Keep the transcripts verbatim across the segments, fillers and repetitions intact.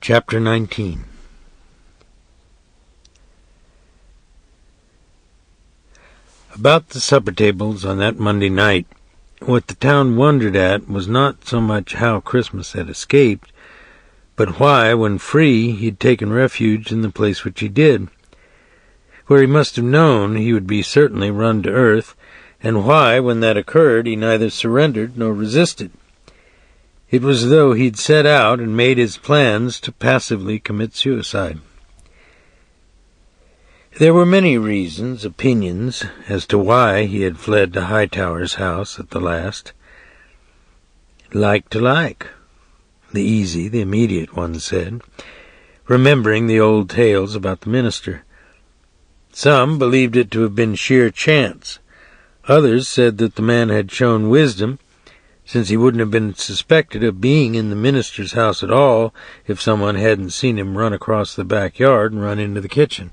Chapter nineteen. About the supper tables on that Monday night, what the town wondered at was not so much how Christmas had escaped, but why, when free, he had taken refuge in the place which he did, where he must have known he would be certainly run to earth, and why, when that occurred, he neither surrendered nor resisted. It was as though he'd set out and made his plans to passively commit suicide. There were many reasons, opinions, as to why he had fled to Hightower's house at the last. Like to like, the easy, the immediate one said, remembering the old tales about the minister. Some believed it to have been sheer chance. Others said that the man had shown wisdom, since he wouldn't have been suspected of being in the minister's house at all if someone hadn't seen him run across the backyard and run into the kitchen.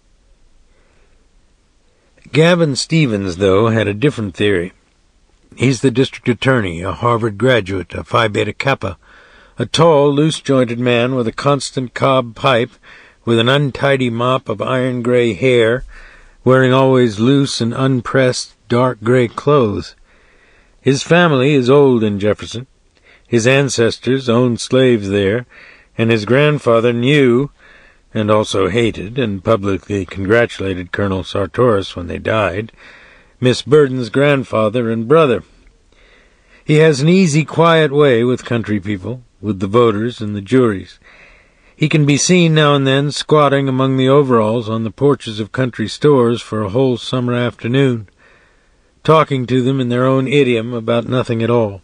Gavin Stevens, though, had a different theory. He's the district attorney, a Harvard graduate, a Phi Beta Kappa, a tall, loose-jointed man with a constant cob pipe, with an untidy mop of iron-gray hair, wearing always loose and unpressed dark gray clothes. His family is old in Jefferson. His ancestors owned slaves there, and his grandfather knew, and also hated, and publicly congratulated Colonel Sartoris when they died, Miss Burden's grandfather and brother. He has an easy, quiet way with country people, with the voters and the juries. He can be seen now and then squatting among the overalls on the porches of country stores for a whole summer afternoon, talking to them in their own idiom about nothing at all.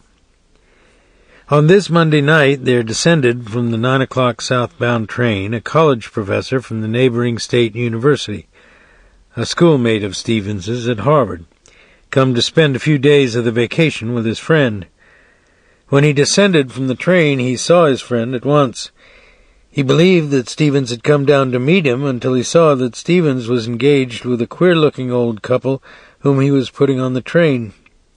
On this Monday night there descended from the nine o'clock southbound train a college professor from the neighboring state university, a schoolmate of Stevens's at Harvard, come to spend a few days of the vacation with his friend. When he descended from the train he saw his friend at once. He believed that Stevens had come down to meet him until he saw that Stevens was engaged with a queer-looking old couple whom he was putting on the train.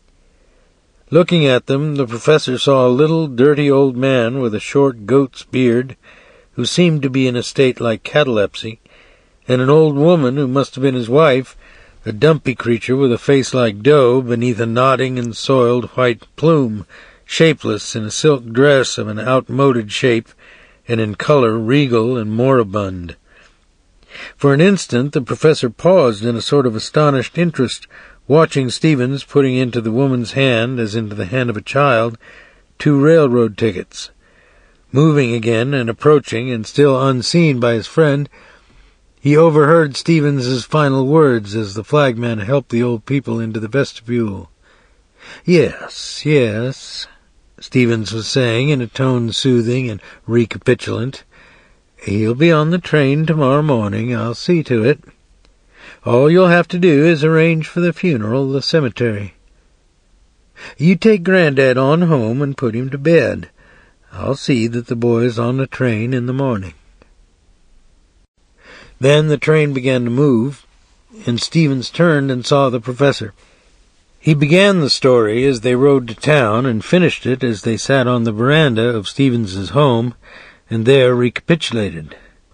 Looking at them, the professor saw a little, dirty old man with a short goat's beard, who seemed to be in a state like catalepsy, and an old woman who must have been his wife, a dumpy creature with a face like dough beneath a nodding and soiled white plume, shapeless in a silk dress of an outmoded shape, and in color regal and moribund. For an instant the professor paused in a sort of astonished interest, watching Stevens putting into the woman's hand, as into the hand of a child, two railroad tickets. Moving again and approaching, and still unseen by his friend, he overheard Stevens's final words as the flagman helped the old people into the vestibule. "Yes, yes," Stevens was saying in a tone soothing and recapitulant. "He'll be on the train tomorrow morning. I'll see to it. All you'll have to do is arrange for the funeral, the cemetery. You take Granddad on home and put him to bed. I'll see that the boy's on the train in the morning." Then the train began to move, and Stevens turned and saw the professor. He began the story as they rode to town and finished it as they sat on the veranda of Stevens's home and there recapitulated.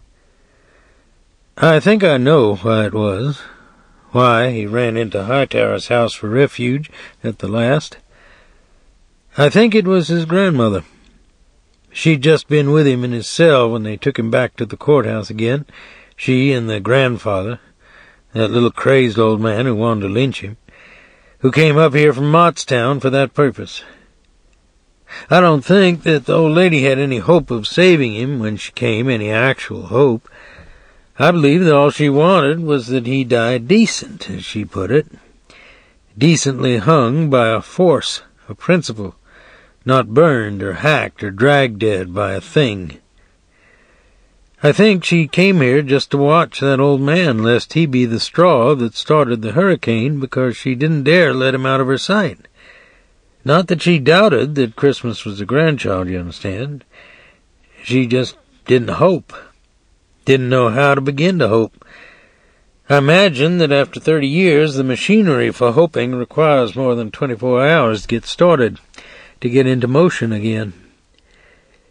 "I think I know why it was, why he ran into Hightower's house for refuge at the last. I think it was his grandmother. She'd just been with him in his cell when they took him back to the courthouse again, she and the grandfather, that little crazed old man who wanted to lynch him, who came up here from Mottstown for that purpose. I don't think that the old lady had any hope of saving him when she came, any actual hope. I believe that all she wanted was that he die decent, as she put it. Decently hung by a force, a principle, not burned or hacked or dragged dead by a thing. I think she came here just to watch that old man, lest he be the straw that started the hurricane, because she didn't dare let him out of her sight. Not that she doubted that Christmas was a grandchild, you understand. She just didn't hope. Didn't know how to begin to hope. I imagine that after thirty years, the machinery for hoping requires more than twenty-four hours to get started, to get into motion again.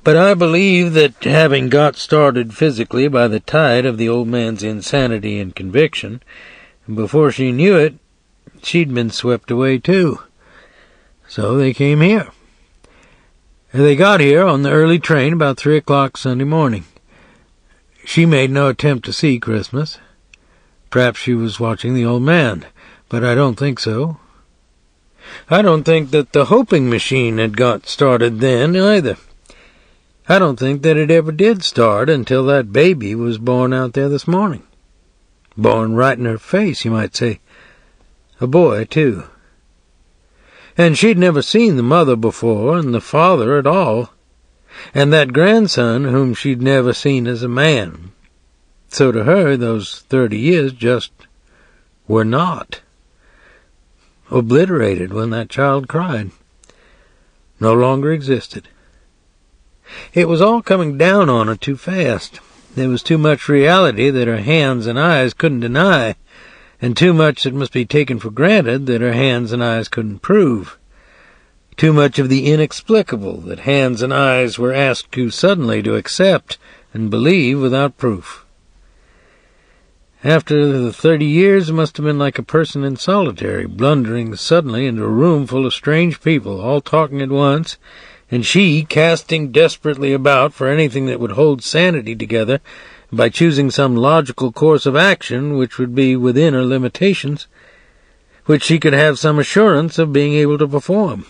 But I believe that having got started physically by the tide of the old man's insanity and conviction, before she knew it, she'd been swept away too. So they came here. They got here on the early train about three o'clock Sunday morning. She made no attempt to see Christmas. Perhaps she was watching the old man, but I don't think so. I don't think that the hoping machine had got started then either. I don't think that it ever did start until that baby was born out there this morning. Born right in her face, you might say. A boy, too. And she'd never seen the mother before, and the father at all, and that grandson whom she'd never seen as a man. So to her, those thirty years just were not. Obliterated when that child cried. No longer existed. It was all coming down on her too fast. There was too much reality that her hands and eyes couldn't deny, and too much that must be taken for granted that her hands and eyes couldn't prove. Too much of the inexplicable that hands and eyes were asked too suddenly to accept and believe without proof. After the thirty years, it must have been like a person in solitary, blundering suddenly into a room full of strange people, all talking at once, and she casting desperately about for anything that would hold sanity together by choosing some logical course of action which would be within her limitations, which she could have some assurance of being able to perform.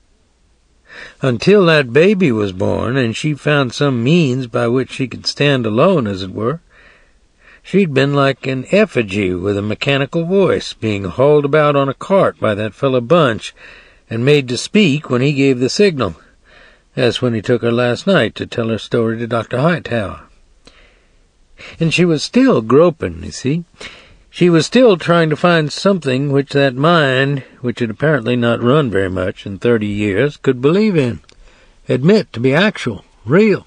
Until that baby was born, and she found some means by which she could stand alone, as it were, she'd been like an effigy with a mechanical voice, being hauled about on a cart by that fellow Bunch, and made to speak when he gave the signal, as when he took her last night to tell her story to Doctor Hightower. And she was still groping, you see. She was still trying to find something which that mind, which had apparently not run very much in thirty years, could believe in, admit to be actual, real.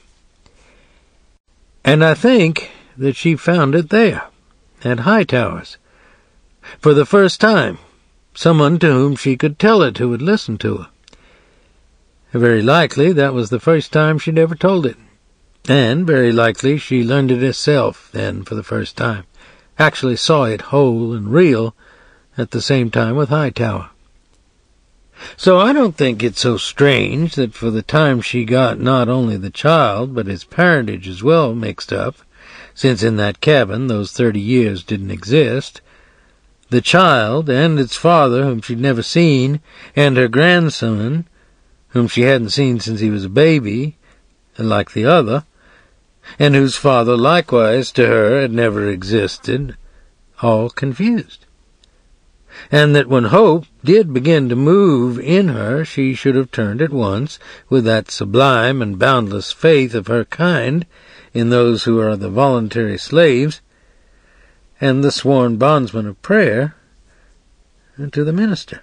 And I think that she found it there, at Hightower's. For the first time, someone to whom she could tell it who would listen to her. Very likely that was the first time she'd ever told it. And very likely she learned it herself then for the first time, actually saw it whole and real at the same time with Hightower. So I don't think it's so strange that for the time she got not only the child, but his parentage as well mixed up, since in that cabin those thirty years didn't exist, the child and its father, whom she'd never seen, and her grandson, whom she hadn't seen since he was a baby, like the other, and whose father likewise to her had never existed, all confused. And that when hope did begin to move in her, she should have turned at once, with that sublime and boundless faith of her kind in those who are the voluntary slaves, and the sworn bondsmen of prayer, to the minister.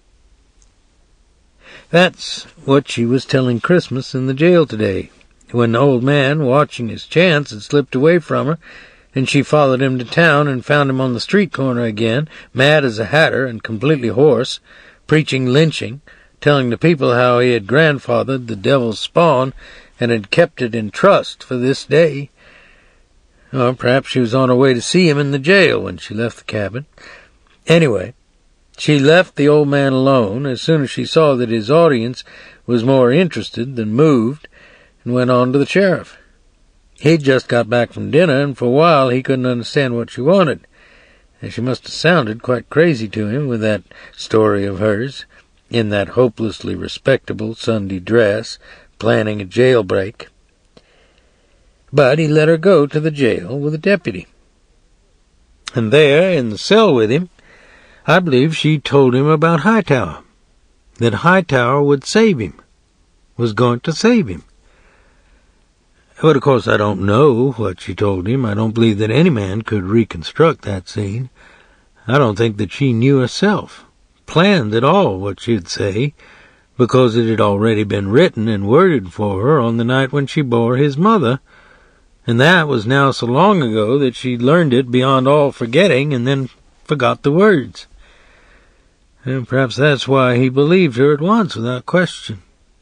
That's what she was telling Christmas in the jail today, when the old man, watching his chance, had slipped away from her, and she followed him to town and found him on the street corner again, mad as a hatter and completely hoarse, preaching lynching, telling the people how he had grandfathered the devil's spawn and had kept it in trust for this day. Or perhaps she was on her way to see him in the jail when she left the cabin. Anyway, she left the old man alone as soon as she saw that his audience was more interested than moved, and went on to the sheriff. He'd just got back from dinner, and for a while he couldn't understand what she wanted, and she must have sounded quite crazy to him with that story of hers, in that hopelessly respectable Sunday dress, planning a jailbreak. But he let her go to the jail with a deputy. And there, in the cell with him, I believe she told him about Hightower, that Hightower would save him, was going to save him. But of course I don't know what she told him. I don't believe that any man could reconstruct that scene. I don't think that she knew herself, planned at all what she'd say, because it had already been written and worded for her on the night when she bore his mother, and that was now so long ago that she learned it beyond all forgetting and then forgot the words. And perhaps that's why he believed her at once without question.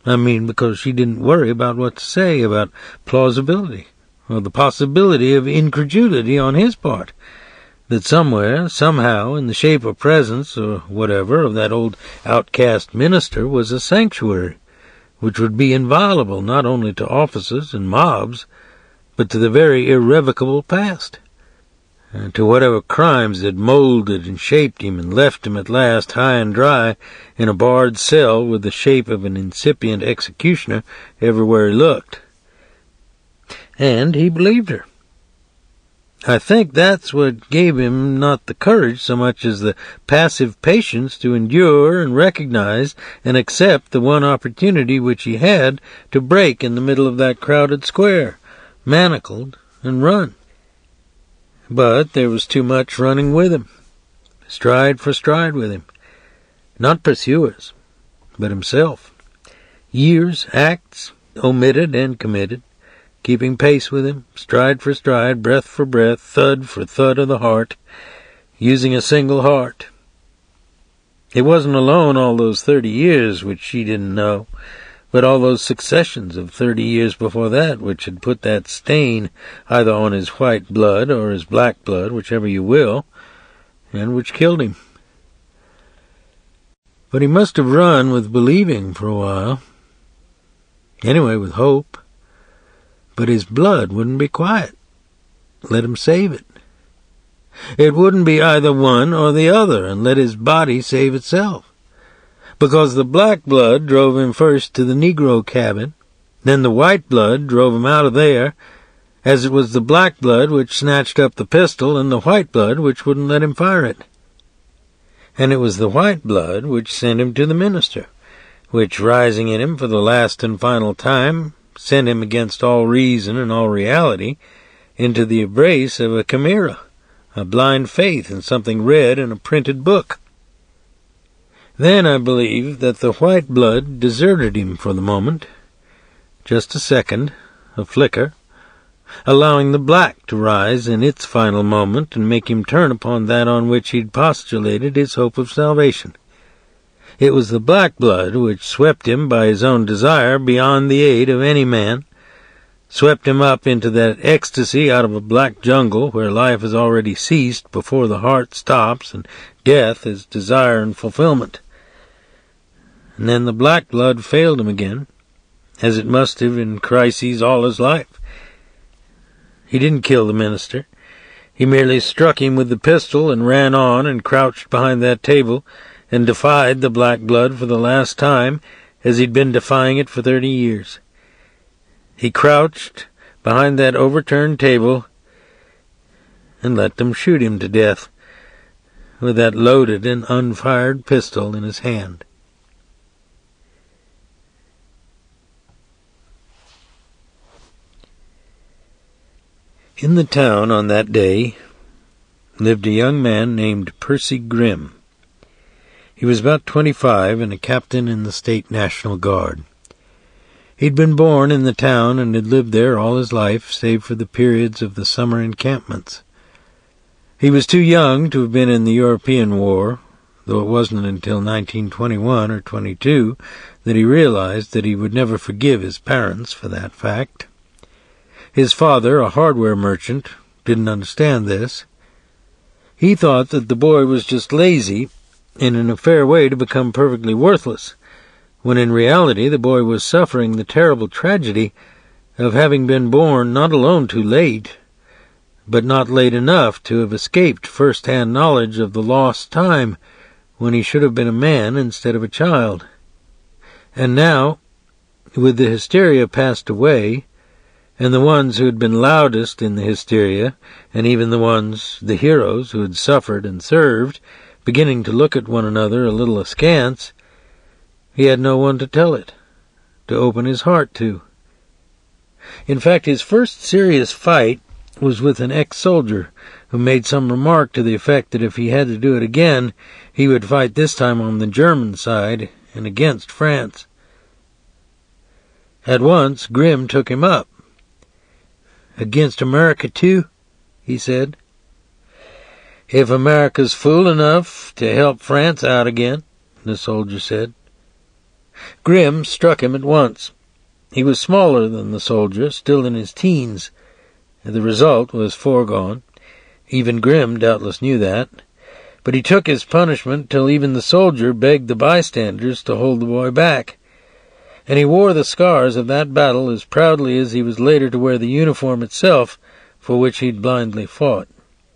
I mean, because she didn't worry about what to say about plausibility, or the possibility of incredulity on his part, that somewhere, somehow, in the shape or presence, or whatever, of that old outcast minister was a sanctuary, which would be inviolable not only to officers and mobs, but to the very irrevocable past, and to whatever crimes had molded and shaped him and left him at last high and dry in a barred cell with the shape of an incipient executioner everywhere he looked. And he believed her. I think that's what gave him not the courage so much as the passive patience to endure and recognize and accept the one opportunity which he had to break in the middle of that crowded square, manacled, and run. But there was too much running with him, stride for stride with him. Not pursuers, but himself. Years, acts, omitted and committed, keeping pace with him, stride for stride, breath for breath, thud for thud of the heart, using a single heart. It wasn't alone all those thirty years which she didn't know, but all those successions of thirty years before that which had put that stain either on his white blood or his black blood, whichever you will, and which killed him. But he must have run with believing for a while, anyway with hope. But his blood wouldn't be quiet. Let him save it. It wouldn't be either one or the other, and let his body save itself. Because the black blood drove him first to the Negro cabin, then the white blood drove him out of there, as it was the black blood which snatched up the pistol and the white blood which wouldn't let him fire it. And it was the white blood which sent him to the minister, which, rising in him for the last and final time, sent him against all reason and all reality into the embrace of a chimera, a blind faith in something read in a printed book. Then I believe that the white blood deserted him for the moment, just a second, a flicker, allowing the black to rise in its final moment and make him turn upon that on which he'd postulated his hope of salvation. It was the black blood which swept him by his own desire beyond the aid of any man, swept him up into that ecstasy out of a black jungle where life has already ceased before the heart stops and death is desire and fulfillment. And then the black blood failed him again, as it must have in crises all his life. He didn't kill the minister. He merely struck him with the pistol and ran on and crouched behind that table and defied the black blood for the last time, as he'd been defying it for thirty years. He crouched behind that overturned table and let them shoot him to death with that loaded and unfired pistol in his hand. In the town on that day lived a young man named Percy Grimm. He was about twenty-five and a captain in the State National Guard. He'd been born in the town and had lived there all his life, save for the periods of the summer encampments. He was too young to have been in the European War, though it wasn't until nineteen twenty-one or twenty-two that he realized that he would never forgive his parents for that fact. His father, a hardware merchant, didn't understand this. He thought that the boy was just lazy and in a fair way to become perfectly worthless, when in reality the boy was suffering the terrible tragedy of having been born not alone too late, but not late enough to have escaped first-hand knowledge of the lost time when he should have been a man instead of a child. And now, with the hysteria passed away, and the ones who had been loudest in the hysteria, and even the ones, the heroes, who had suffered and served, beginning to look at one another a little askance, he had no one to tell it, to open his heart to. In fact, his first serious fight was with an ex-soldier who made some remark to the effect that if he had to do it again, he would fight this time on the German side and against France. At once, Grimm took him up. "Against America, too?" he said. "If America's fool enough to help France out again," the soldier said. Grim struck him at once. He was smaller than the soldier, still in his teens. The result was foregone. Even Grim doubtless knew that. But he took his punishment till even the soldier begged the bystanders to hold the boy back. And he wore the scars of that battle as proudly as he was later to wear the uniform itself for which he'd blindly fought.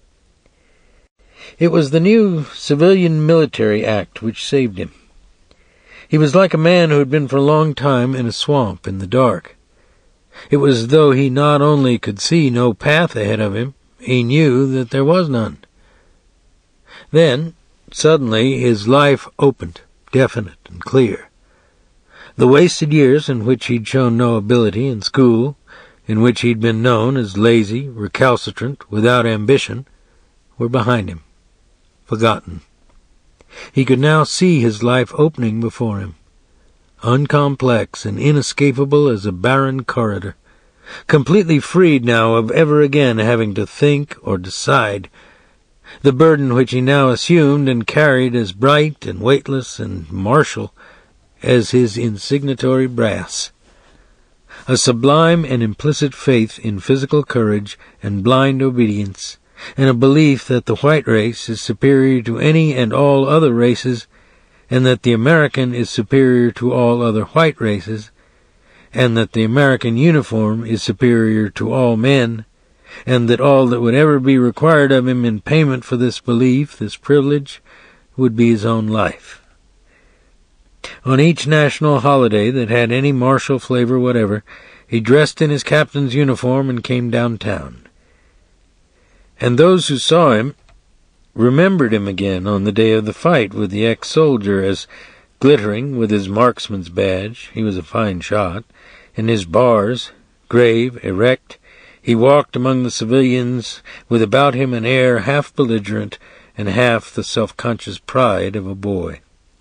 It was the new Civilian Military Act which saved him. He was like a man who had been for a long time in a swamp in the dark. It was as though he not only could see no path ahead of him, he knew that there was none. Then, suddenly, his life opened, definite and clear. The wasted years in which he'd shown no ability in school, in which he'd been known as lazy, recalcitrant, without ambition, were behind him, forgotten. He could now see his life opening before him, uncomplex and inescapable as a barren corridor, completely freed now of ever again having to think or decide, the burden which he now assumed and carried as bright and weightless and martial as his insignatory brass. A sublime and implicit faith in physical courage and blind obedience, and a belief that the white race is superior to any and all other races, and that the American is superior to all other white races, and that the American uniform is superior to all men, and that all that would ever be required of him in payment for this belief, this privilege, would be his own life. On each national holiday that had any martial flavor whatever, he dressed in his captain's uniform and came downtown. And those who saw him remembered him again on the day of the fight with the ex-soldier as, glittering with his marksman's badge, he was a fine shot, and his bars, grave, erect, he walked among the civilians with about him an air half belligerent and half the self-conscious pride of a boy.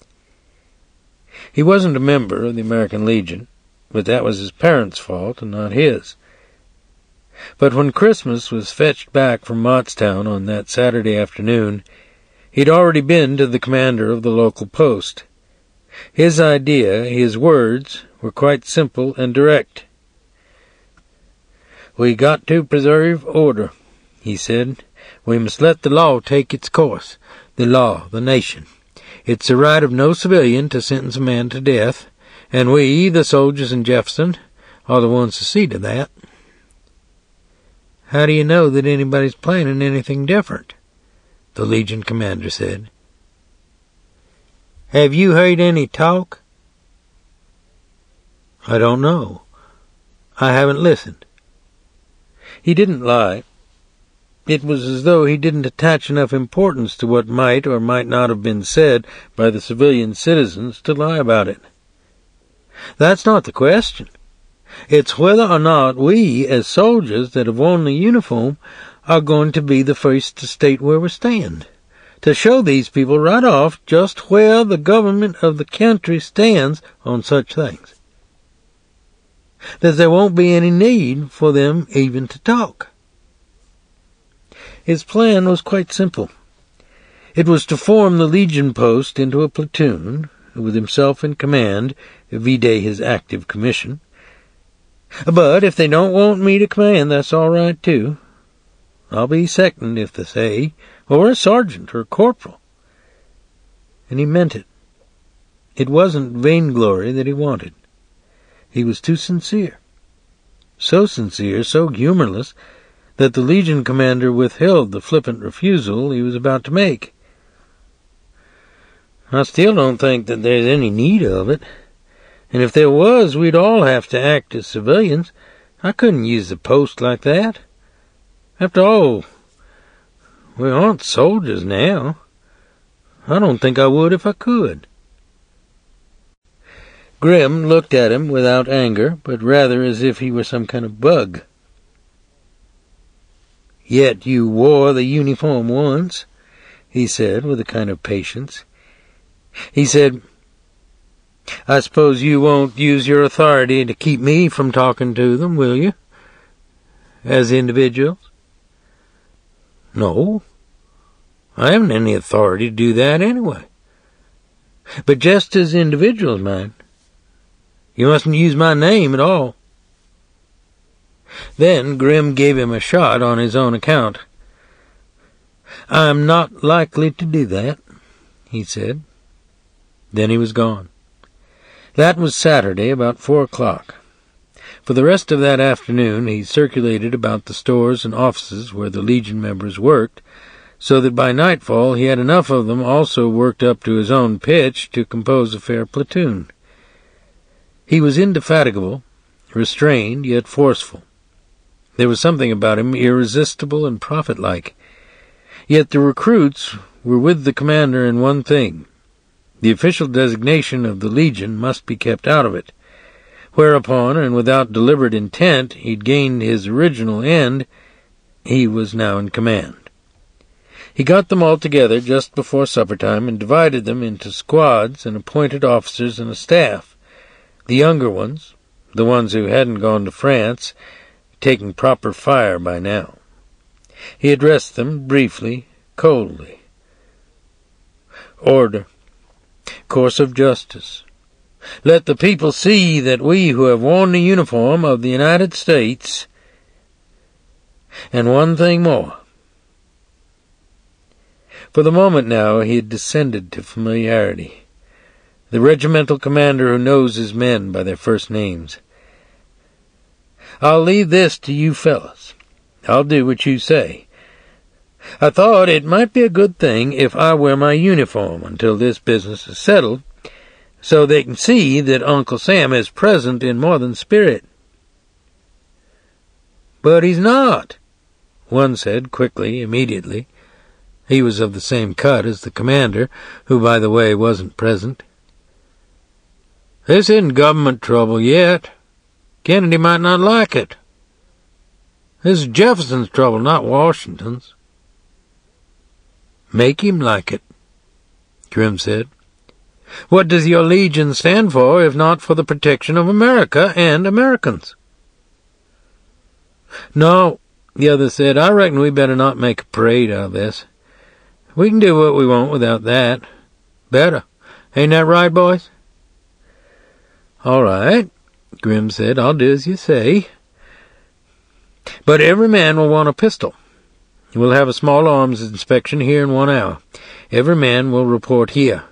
He wasn't a member of the American Legion, but that was his parents' fault and not his. But when Christmas was fetched back from Mottstown on that Saturday afternoon, he'd already been to the commander of the local post. His idea, his words, were quite simple and direct. "We got to preserve order," he said. "We must let the law take its course. The law, the nation. It's the right of no civilian to sentence a man to death, and we, the soldiers in Jefferson, are the ones to see to that." "How do you know that anybody's planning anything different?" the Legion commander said. "Have you heard any talk?" "I don't know. I haven't listened." He didn't lie. It was as though he didn't attach enough importance to what might or might not have been said by the civilian citizens to lie about it. That's not the question. It's whether or not we, as soldiers that have worn the uniform, are going to be the first to state where we stand, to show these people right off just where the government of the country stands on such things. That there won't be any need for them even to talk. His plan was quite simple. It was to form the Legion post into a platoon, with himself in command, vide his active commission. But if they don't want me to command, that's all right, too. I'll be second, if they say, or a sergeant or a corporal. And he meant it. It wasn't vainglory that he wanted. He was too sincere. So sincere, so humorless, that the Legion commander withheld the flippant refusal he was about to make. "I still don't think that there's any need of it. And if there was, we'd all have to act as civilians. I couldn't use the post like that. After all, we aren't soldiers now. I don't think I would if I could." Grim looked at him without anger, but rather as if he were some kind of bug. "Yet you wore the uniform once," he said with a kind of patience. He said, "I suppose you won't use your authority to keep me from talking to them, will you? As individuals?" "No. I haven't any authority to do that anyway. But just as individuals, man, You mustn't use my name at all." Then Grim gave him a shot on his own account. "I'm not likely to do that," he said. Then he was gone. That was Saturday, about four o'clock. For the rest of that afternoon he circulated about the stores and offices where the Legion members worked, so that by nightfall he had enough of them also worked up to his own pitch to compose a fair platoon. He was indefatigable, restrained, yet forceful. There was something about him irresistible and prophet-like. Yet the recruits were with the commander in one thing. The official designation of the Legion must be kept out of it. Whereupon, and without deliberate intent, he'd gained his original end. He was now in command. He got them all together just before supper-time and divided them into squads and appointed officers and a staff. The younger ones, the ones who hadn't gone to France, taking proper fire by now. He addressed them briefly, coldly. "Order. Course of justice. Let the people see that we who have worn the uniform of the United States—" And one thing more. For the moment now he had descended to familiarity. The regimental commander who knows his men by their first names. "I'll leave this to you fellas. I'll do what you say. I thought it might be a good thing if I wear my uniform until this business is settled, so they can see that Uncle Sam is present in more than spirit." "But he's not," one said quickly, immediately. He was of the same cut as the commander, who, by the way, wasn't present. "This isn't government trouble yet. Kennedy might not like it. This is Jefferson's trouble, not Washington's." "Make him like it," Grim said. "What does your Legion stand for if not for the protection of America and Americans?" "No," the other said, "I reckon we better not make a parade out of this. We can do what we want without that. Better. Ain't that right, boys?" "All right," Grim said, "I'll do as you say. But every man will want a pistol. We'll have a small arms inspection here in one hour. Every man will report here."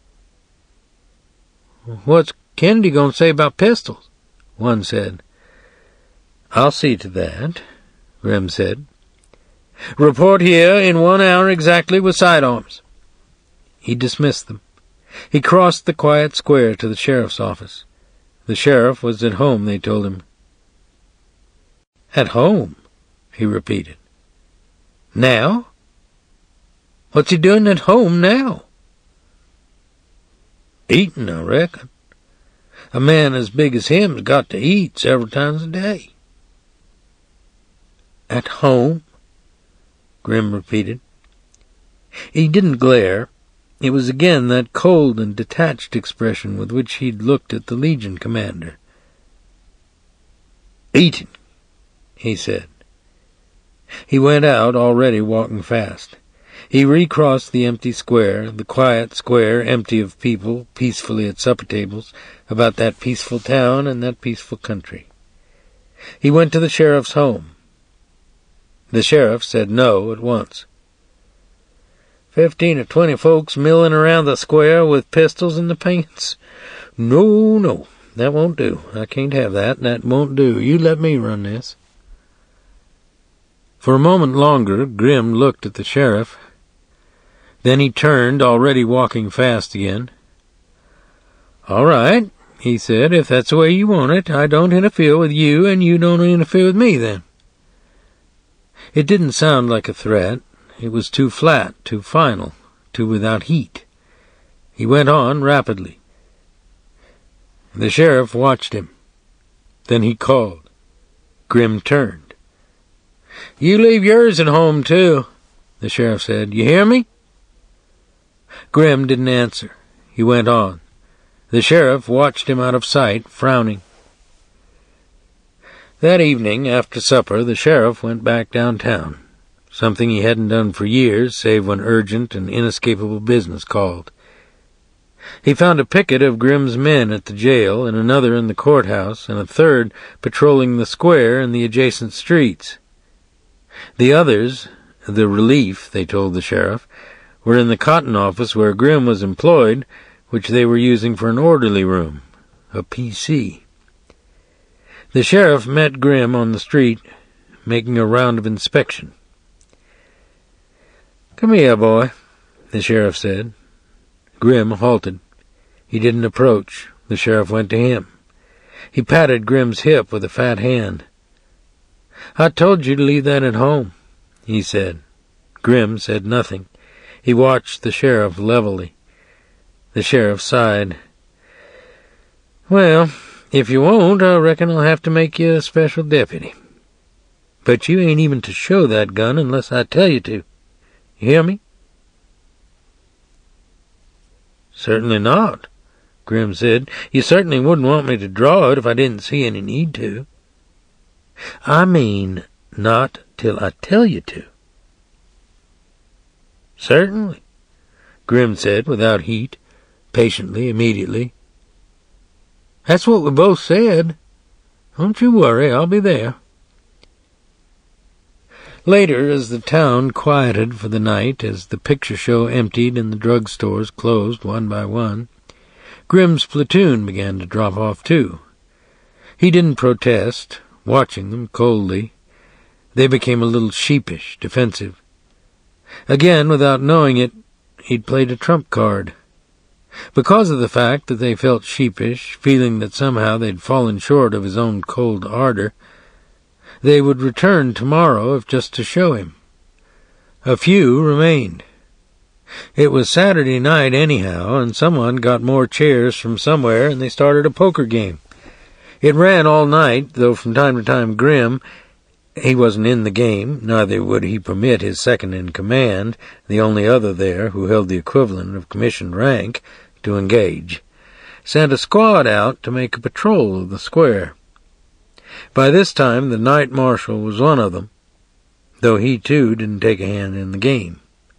"What's Kennedy going to say about pistols?" one said. "I'll see to that," Grim said. "Report here in one hour exactly with sidearms." He dismissed them. He crossed the quiet square to the sheriff's office. The sheriff was at home, they told him. "At home?" he repeated. "Now? What's he doing at home now?" "Eating, I reckon. A man as big as him's got to eat several times a day." "At home?" Grim repeated. He didn't glare. It was again that cold and detached expression with which he'd looked at the Legion commander. "Eating," he said. He went out, already walking fast. He recrossed the empty square, the quiet square empty of people, peacefully at supper tables, about that peaceful town and that peaceful country. He went to the sheriff's home. The sheriff said no at once. Fifteen or twenty folks milling around the square with pistols in the pants? No, no, that won't do. I can't have that. That won't do. You let me run this." For a moment longer, Grim looked at the sheriff. Then he turned, already walking fast again. "All right," he said, "if that's the way you want it, I don't interfere with you, and you don't interfere with me, then." It didn't sound like a threat. It was too flat, too final, too without heat. He went on rapidly. The sheriff watched him. Then he called. Grim turned. "You leave yours at home, too," the sheriff said. "You hear me?" Grim didn't answer. He went on. The sheriff watched him out of sight, frowning. That evening, after supper, the sheriff went back downtown, something he hadn't done for years, save when urgent and inescapable business called. He found a picket of Grimm's men at the jail, and another in the courthouse, and a third patrolling the square and the adjacent streets. The others, the relief, they told the sheriff, were in the cotton office where Grimm was employed, which they were using for an orderly room, a P C. The sheriff met Grimm on the street, making a round of inspection. "Come here, boy," the sheriff said. Grimm halted. He didn't approach. The sheriff went to him. He patted Grimm's hip with a fat hand. "I told you to leave that at home," he said. Grimm said nothing. He watched the sheriff levelly. The sheriff sighed. "Well, if you won't, I reckon I'll have to make you a special deputy. But you ain't even to show that gun unless I tell you to. You hear me?" "Certainly not," Grimm said. "You certainly wouldn't want me to draw it if I didn't see any need to." "I mean, not till I tell you to." "Certainly," Grimm said without heat, patiently, immediately. "That's what we both said. Don't you worry, I'll be there." Later, as the town quieted for the night, as the picture show emptied and the drug stores closed one by one, Grimm's platoon began to drop off too. He didn't protest, watching them coldly. They became a little sheepish, defensive. Again, without knowing it, he'd played a trump card. Because of the fact that they felt sheepish, feeling that somehow they'd fallen short of his own cold ardor, they would return tomorrow if just to show him. A few remained. It was Saturday night anyhow, and someone got more chairs from somewhere, and they started a poker game. It ran all night, though from time to time Grimm, he wasn't in the game, neither would he permit his second-in-command, the only other there who held the equivalent of commissioned rank, to engage, sent a squad out to make a patrol of the square. By this time the night marshal was one of them, though he too didn't take a hand in the game.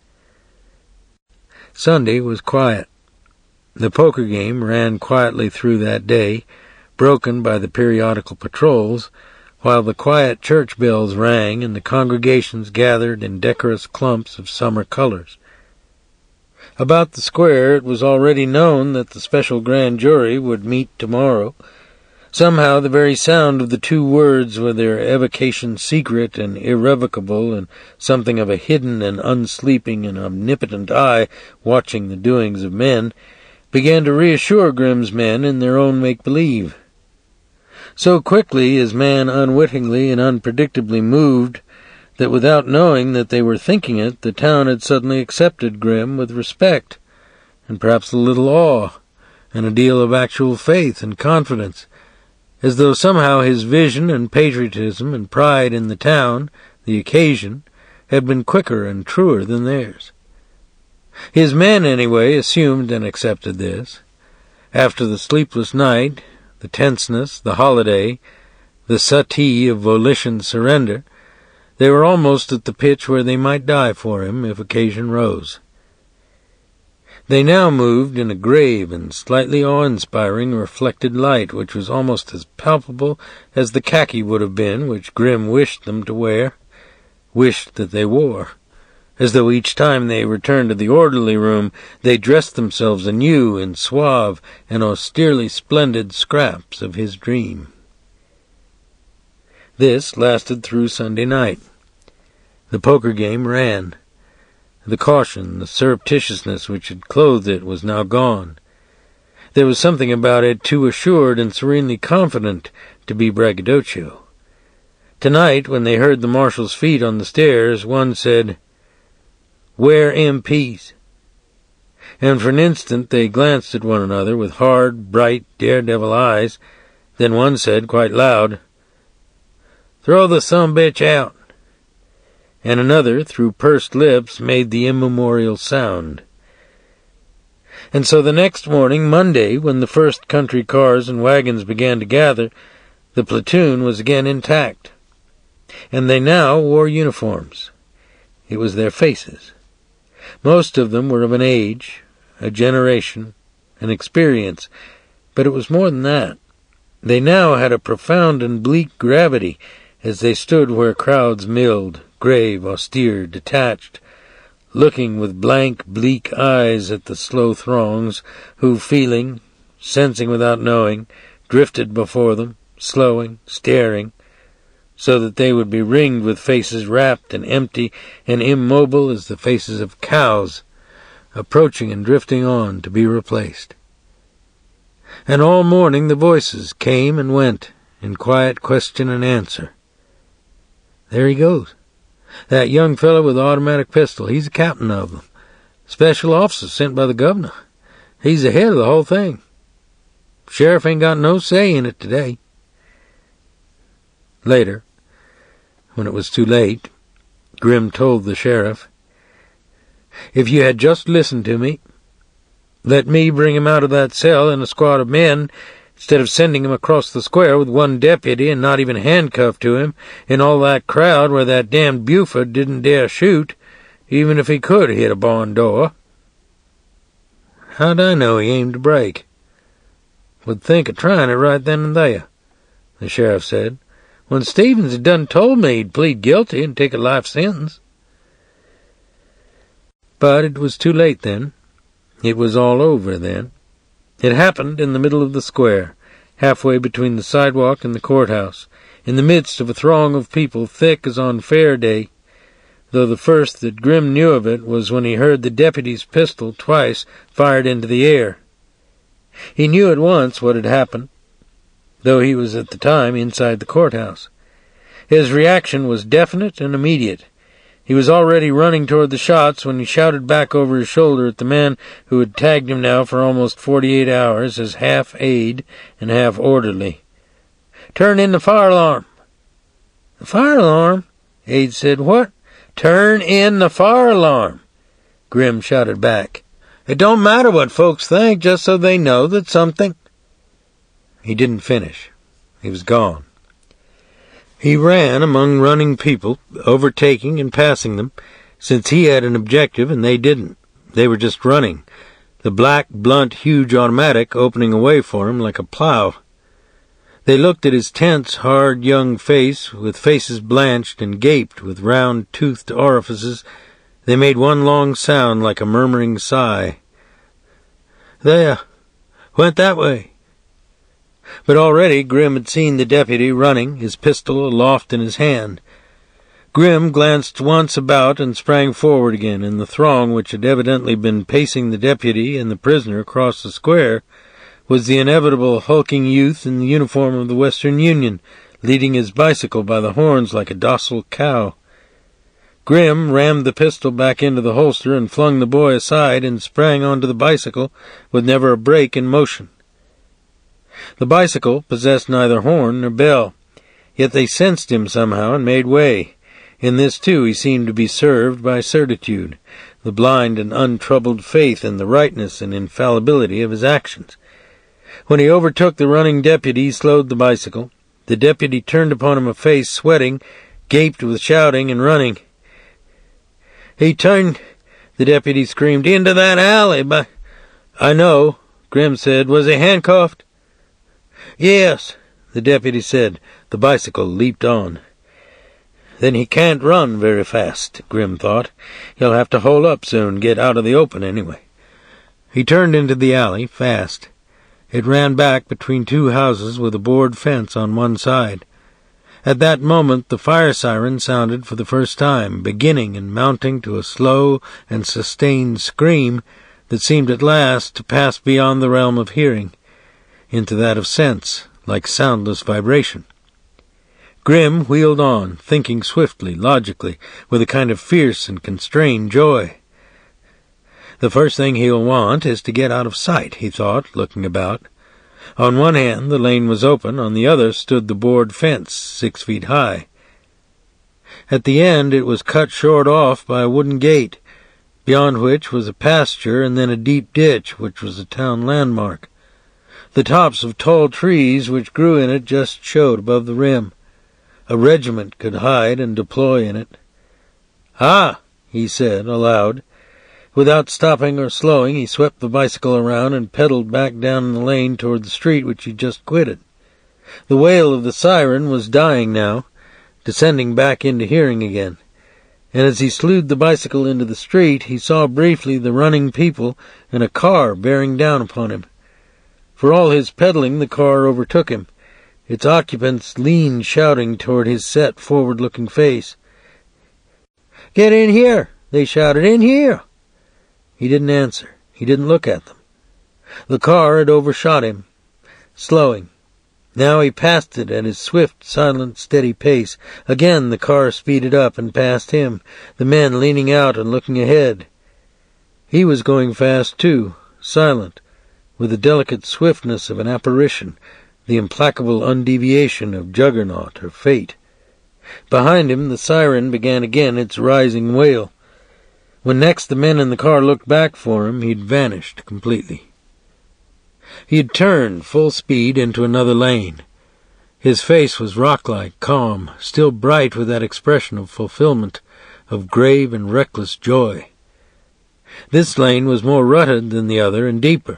Sunday was quiet. The poker game ran quietly through that day, broken by the periodical patrols, while the quiet church bells rang and the congregations gathered in decorous clumps of summer colors. About the square it was already known that the special grand jury would meet tomorrow. Somehow the very sound of the two words, with their evocation secret and irrevocable, and something of a hidden and unsleeping and omnipotent eye watching the doings of men, began to reassure Grimm's men in their own make-believe. So quickly is man unwittingly and unpredictably moved that without knowing that they were thinking it, the town had suddenly accepted Grimm with respect, and perhaps a little awe, and a deal of actual faith and confidence, as though somehow his vision and patriotism and pride in the town, the occasion, had been quicker and truer than theirs. His men, anyway, assumed and accepted this. After the sleepless night, the tenseness, the holiday, the suttee of volition surrender, they were almost at the pitch where they might die for him if occasion rose. They now moved in a grave and slightly awe-inspiring reflected light which was almost as palpable as the khaki would have been which Grimm wished them to wear, wished that they wore, as though each time they returned to the orderly room they dressed themselves anew in suave and austerely splendid scraps of his dream. This lasted through Sunday night. The poker game ran. The caution, the surreptitiousness which had clothed it was now gone. There was something about it too assured and serenely confident to be braggadocio. Tonight, when they heard the marshal's feet on the stairs, one said, "Where M Ps?" And for an instant they glanced at one another with hard, bright, daredevil eyes. Then one said, quite loud, "Throw the sumbitch out." And another, through pursed lips, made the immemorial sound. And so the next morning, Monday, when the first country cars and wagons began to gather, the platoon was again intact. And they now wore uniforms. It was their faces. Most of them were of an age, a generation, an experience, but it was more than that. They now had a profound and bleak gravity as they stood where crowds milled, grave, austere, detached, looking with blank, bleak eyes at the slow throngs who, feeling, sensing without knowing, drifted before them, slowing, staring, so that they would be ringed with faces rapt and empty and immobile as the faces of cows, approaching and drifting on to be replaced. And all morning the voices came and went in quiet question and answer. There he goes. That young fellow with the automatic pistol, he's the captain of them. Special officer sent by the governor. He's the head of the whole thing. Sheriff ain't got no say in it today. Later, when it was too late, Grim told the sheriff, "If you had just listened to me, let me bring him out of that cell in a squad of men, instead of sending him across the square with one deputy and not even handcuffed to him, in all that crowd where that damned Buford didn't dare shoot, even if he could hit a barn door. How'd I know he aimed to break?" "Would think of trying it right then and there," the sheriff said, "when Stevens had done told me he'd plead guilty and take a life sentence." But it was too late then. It was all over then. It happened in the middle of the square, halfway between the sidewalk and the courthouse, in the midst of a throng of people thick as on fair day, though the first that Grim knew of it was when he heard the deputy's pistol twice fired into the air. He knew at once what had happened, though he was at the time inside the courthouse. His reaction was definite and immediate. He was already running toward the shots when he shouted back over his shoulder at the man who had tagged him now for almost forty-eight hours as half aide and half orderly. "Turn in the fire alarm." "The fire alarm?" Aide said. "What?" "Turn in the fire alarm," Grim shouted back. "It don't matter what folks think, just so they know that something—" He didn't finish. He was gone. He ran among running people, overtaking and passing them, since he had an objective and they didn't. They were just running, the black, blunt, huge automatic opening a way for him like a plow. They looked at his tense, hard young face, with faces blanched and gaped with round, toothed orifices. They made one long sound like a murmuring sigh. "There. Went that way." But already Grim had seen the deputy running, his pistol aloft in his hand. Grim glanced once about and sprang forward again, and the throng which had evidently been pacing the deputy and the prisoner across the square was the inevitable hulking youth in the uniform of the Western Union, leading his bicycle by the horns like a docile cow. Grim rammed the pistol back into the holster and flung the boy aside and sprang onto the bicycle with never a brake in motion. The bicycle possessed neither horn nor bell, yet they sensed him somehow and made way. In this, too, he seemed to be served by certitude, the blind and untroubled faith in the rightness and infallibility of his actions. When he overtook the running deputy, he slowed the bicycle. The deputy turned upon him a face sweating, gaped with shouting and running. "He turned," the deputy screamed, "into that alley, but—" "I know," Grim said. "Was he handcuffed?" "Yes," the deputy said. The bicycle leaped on. "Then he can't run very fast," Grim thought. "He'll have to hole up soon, get out of the open anyway." He turned into the alley, fast. It ran back between two houses with a board fence on one side. At that moment the fire siren sounded for the first time, beginning and mounting to a slow and sustained scream that seemed at last to pass beyond the realm of hearing into that of sense, like soundless vibration. Grim wheeled on, thinking swiftly, logically, with a kind of fierce and constrained joy. The first thing he'll want is to get out of sight, he thought, looking about. On one hand the lane was open, on the other stood the board fence, six feet high. At the end it was cut short off by a wooden gate, beyond which was a pasture and then a deep ditch, which was a town landmark. The tops of tall trees which grew in it just showed above the rim. A regiment could hide and deploy in it. "Ah," he said, aloud. Without stopping or slowing, he swept the bicycle around and pedaled back down the lane toward the street which he'd just quitted. The wail of the siren was dying now, descending back into hearing again, and as he slewed the bicycle into the street, he saw briefly the running people and a car bearing down upon him. For all his pedaling, the car overtook him, its occupants leaned shouting toward his set, forward-looking face. "Get in here!" they shouted. "In here!" He didn't answer. He didn't look at them. The car had overshot him, slowing. Now he passed it at his swift, silent, steady pace. Again the car speeded up and passed him, the men leaning out and looking ahead. He was going fast, too, silent, with the delicate swiftness of an apparition, the implacable undeviation of Juggernaut or Fate. Behind him the siren began again its rising wail. When next the men in the car looked back for him, he'd vanished completely. He had turned full speed into another lane. His face was rock-like, calm, still bright with that expression of fulfillment, of grave and reckless joy. This lane was more rutted than the other and deeper.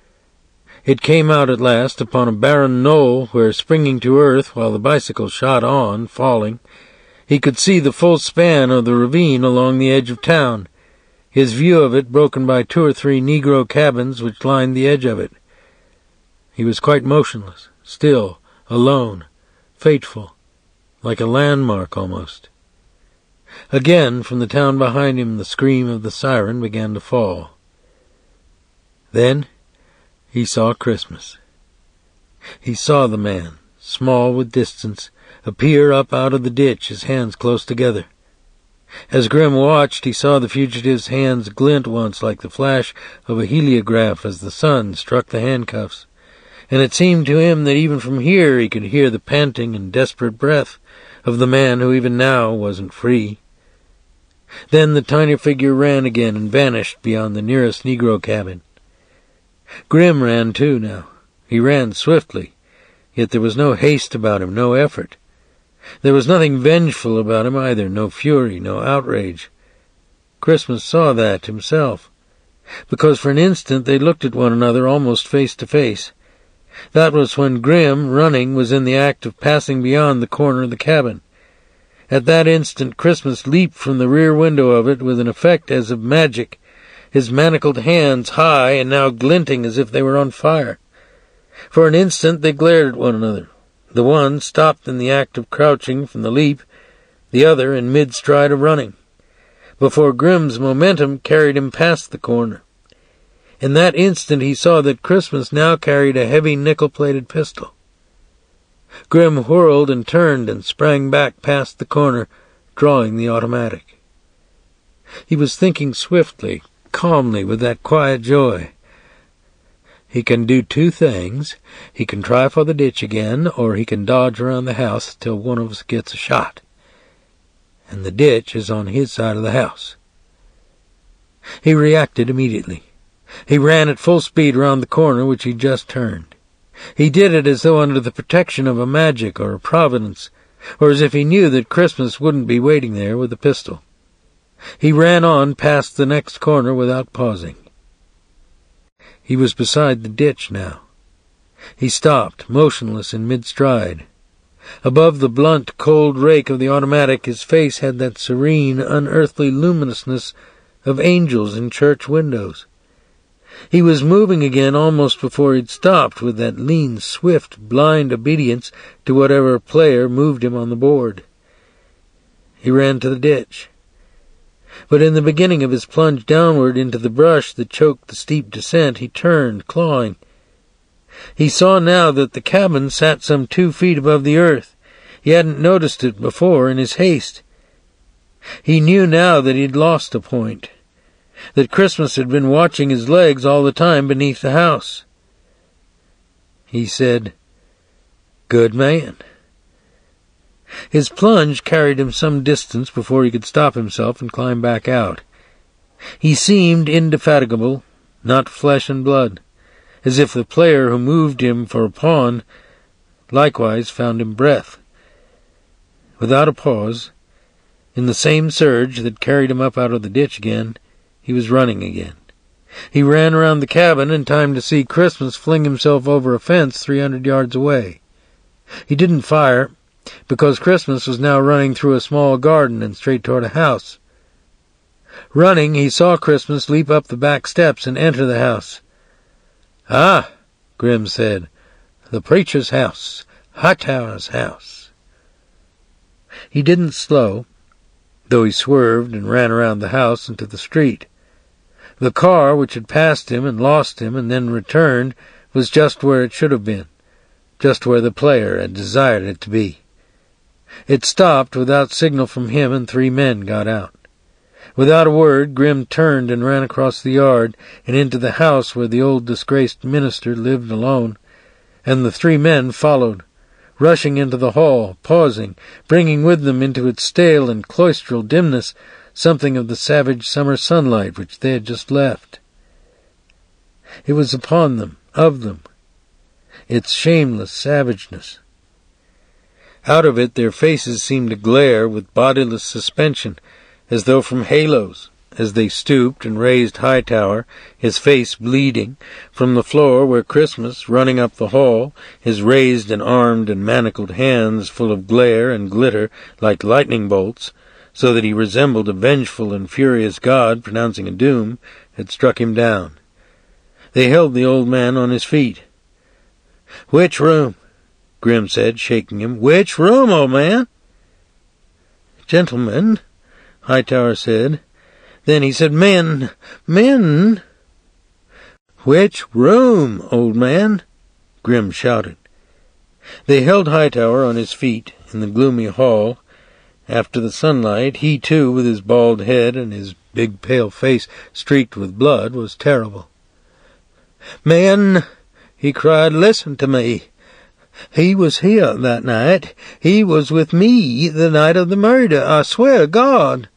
It came out at last upon a barren knoll where, springing to earth while the bicycle shot on, falling, he could see the full span of the ravine along the edge of town, his view of it broken by two or three Negro cabins which lined the edge of it. He was quite motionless, still, alone, fateful, like a landmark almost. Again, from the town behind him, the scream of the siren began to fall. Then he saw Christmas. He saw the man, small with distance, appear up out of the ditch, his hands close together. As Grim watched, he saw the fugitive's hands glint once like the flash of a heliograph as the sun struck the handcuffs, and it seemed to him that even from here he could hear the panting and desperate breath of the man who even now wasn't free. Then the tiny figure ran again and vanished beyond the nearest Negro cabin. Grim ran too now. He ran swiftly, yet there was no haste about him, no effort. There was nothing vengeful about him either, no fury, no outrage. Christmas saw that himself, because for an instant they looked at one another almost face to face. That was when Grim, running, was in the act of passing beyond the corner of the cabin. At that instant Christmas leaped from the rear window of it with an effect as of magic, his manacled hands high and now glinting as if they were on fire. For an instant they glared at one another. The one stopped in the act of crouching from the leap, the other in mid-stride of running, before Grim's momentum carried him past the corner. In that instant he saw that Christmas now carried a heavy nickel-plated pistol. Grim whirled and turned and sprang back past the corner, drawing the automatic. He was thinking swiftly, calmly, with that quiet joy. He can do two things. He can try for the ditch again, or he can dodge around the house till one of us gets a shot. And the ditch is on his side of the house. He reacted immediately. He ran at full speed round the corner which he just turned. He did it as though under the protection of a magic or a providence, or as if he knew that Christmas wouldn't be waiting there with a pistol. He ran on past the next corner without pausing. He was beside the ditch now. He stopped, motionless in mid-stride. Above the blunt, cold rake of the automatic, his face had that serene, unearthly luminousness of angels in church windows. He was moving again almost before he'd stopped, with that lean, swift, blind obedience to whatever player moved him on the board. He ran to the ditch. But in the beginning of his plunge downward into the brush that choked the steep descent, he turned, clawing. He saw now that the cabin sat some two feet above the earth. He hadn't noticed it before in his haste. He knew now that he'd lost a point, that Christmas had been watching his legs all the time beneath the house. He said, "Good man." His plunge carried him some distance before he could stop himself and climb back out. He seemed indefatigable, not flesh and blood, as if the player who moved him for a pawn likewise found him breath. Without a pause, in the same surge that carried him up out of the ditch again, he was running again. He ran around the cabin in time to see Christmas fling himself over a fence three hundred yards away. He didn't fire, because Christmas was now running through a small garden and straight toward a house. Running, he saw Christmas leap up the back steps and enter the house. "Ah," Grim said, "the preacher's house, Hightower's house." He didn't slow, though he swerved and ran around the house into the street. The car, which had passed him and lost him and then returned, was just where it should have been, just where the player had desired it to be. It stopped without signal from him, and three men got out. Without a word, Grim turned and ran across the yard and into the house where the old disgraced minister lived alone, and the three men followed, rushing into the hall, pausing, bringing with them into its stale and cloistral dimness something of the savage summer sunlight which they had just left. It was upon them, of them, its shameless savageness. Out of it their faces seemed to glare with bodiless suspension, as though from halos, as they stooped and raised Hightower, his face bleeding, from the floor where Christmas, running up the hall, his raised and armed and manacled hands full of glare and glitter like lightning bolts, so that he resembled a vengeful and furious god pronouncing a doom, had struck him down. They held the old man on his feet. "Which room?" Grim said, shaking him. "Which room, old man?" "Gentlemen," Hightower said. Then he said, "Men, men." "Which room, old man?" Grim shouted. They held Hightower on his feet in the gloomy hall. After the sunlight, he too, with his bald head and his big pale face streaked with blood, was terrible. "Men," he cried, "listen to me. He was here that night. He was with me the night of the murder. I swear to God."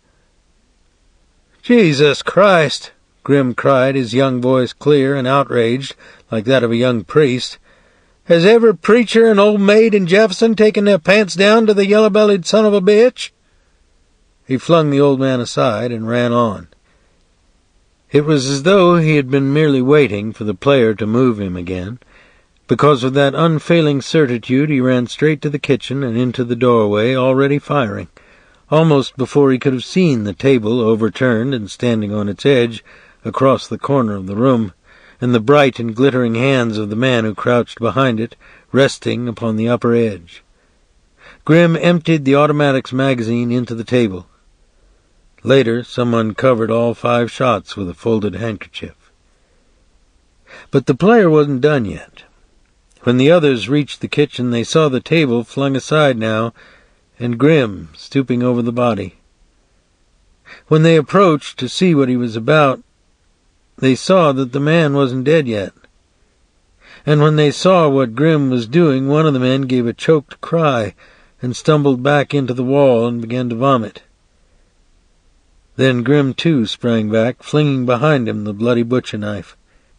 "Jesus Christ!" Grim cried, his young voice clear and outraged, like that of a young priest. "Has every preacher and old maid in Jefferson taken their pants down to the yellow-bellied son of a bitch?" He flung the old man aside and ran on. It was as though he had been merely waiting for the player to move him again. Because of that unfailing certitude, he ran straight to the kitchen and into the doorway, already firing, almost before he could have seen the table overturned and standing on its edge across the corner of the room, and the bright and glittering hands of the man who crouched behind it, resting upon the upper edge. Grim emptied the automatic's magazine into the table. Later, someone covered all five shots with a folded handkerchief. But the player wasn't done yet. When the others reached the kitchen, they saw the table flung aside now, and Grim stooping over the body. When they approached to see what he was about, they saw that the man wasn't dead yet. And when they saw what Grim was doing, one of the men gave a choked cry and stumbled back into the wall and began to vomit. Then Grim, too, sprang back, flinging behind him the bloody butcher knife.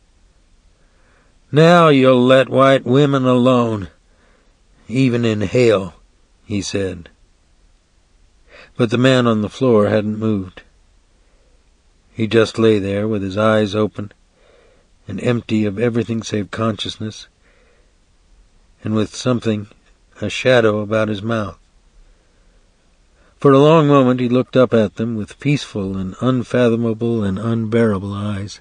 "Now you'll let white women alone, even in hell," he said. But the man on the floor hadn't moved. He just lay there with his eyes open and empty of everything save consciousness, and with something, a shadow about his mouth. For a long moment he looked up at them with peaceful and unfathomable and unbearable eyes.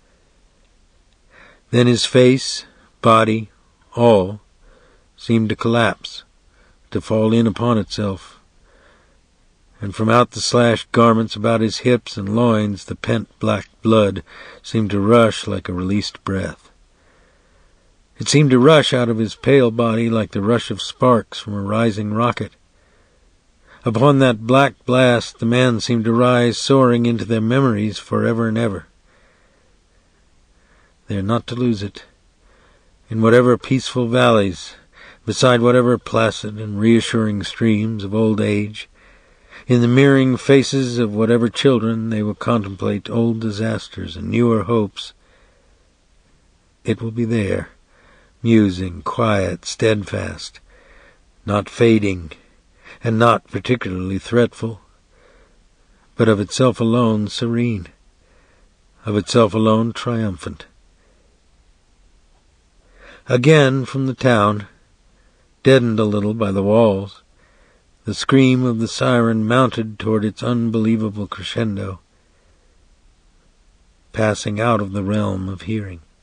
Then his face, body, all, seemed to collapse, to fall in upon itself, and from out the slashed garments about his hips and loins the pent black blood seemed to rush like a released breath. It seemed to rush out of his pale body like the rush of sparks from a rising rocket. Upon that black blast the man seemed to rise soaring into their memories forever and ever. They are not to lose it. In whatever peaceful valleys, beside whatever placid and reassuring streams of old age, in the mirroring faces of whatever children they will contemplate old disasters and newer hopes, it will be there, musing, quiet, steadfast, not fading, and not particularly threatful, but of itself alone serene, of itself alone triumphant. Again from the town, deadened a little by the walls, the scream of the siren mounted toward its unbelievable crescendo, passing out of the realm of hearing.